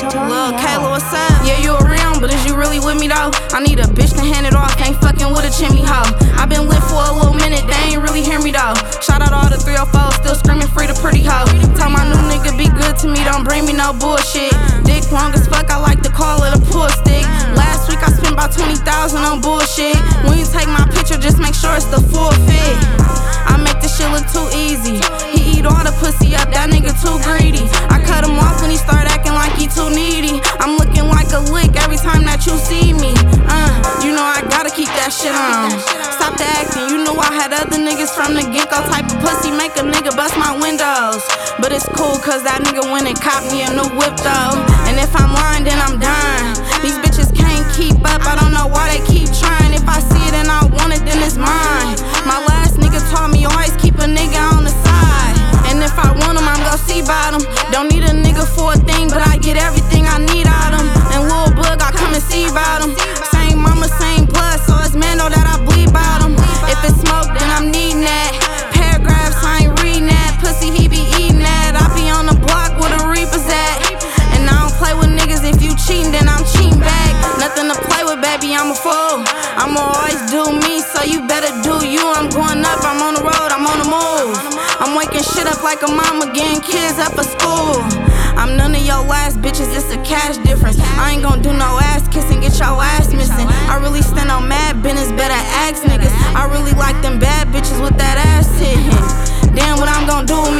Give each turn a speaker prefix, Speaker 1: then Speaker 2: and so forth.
Speaker 1: Lil' Kayla, what's up? Yeah, you around, but is you really with me though? I need a bitch to hand it off, ain't fucking with a chimney hoe. I been lit for a little minute, they ain't really hear me though. Shout out all the 304s, still screaming free the pretty hoe. Tell my new nigga be good to me, don't bring me no bullshit. Dick long as fuck, I like to call it a pull stick. Last week I spent about 20,000 on bullshit. When you take my picture, just make sure it's the full fit. I make this shit look too easy. He eat all the pussy up, that nigga too greedy. I cut him off when he start acting like he too needy. I'm looking like a lick every time that you see me. You know I gotta keep that shit on. Stop the acting, you know I had other niggas from the get-go. Type of pussy make a nigga bust my windows. But it's cool cause that nigga went and copped me a new whip though. And if I'm lying then I'm dying. These bitches can't keep up, I don't know why they keep trying. If I see it and I want it then it's mine. My last nigga taught me always keep a nigga on the side. And if I want him, I'm gon' see about him. Don't need a nigga for a thing, but I get everything I need out him. And Lil' Bug, I come and see about him. Same mama, same blood, so it's Mando that I bleed about him. If it's smoke, then I'm needing that. Paragraphs, I ain't reading that. Pussy, he be eating that. I be on the block where the Reapers at. And I don't play with niggas, if you cheating, then I'm cheating back. Nothing to play with, baby, I'm a fool. I'ma always do me, so you better do you. I'm going up, I'm on the road, I'm on the move. I'm waking shit up like a mama, getting kids up for school. I'm none of your last bitches, it's a cash difference. I ain't gon' do no ass kissing, get your ass missing. I really stand on mad business, better ask niggas. I really like them bad bitches with that ass hitting. Damn, what I'm gon' do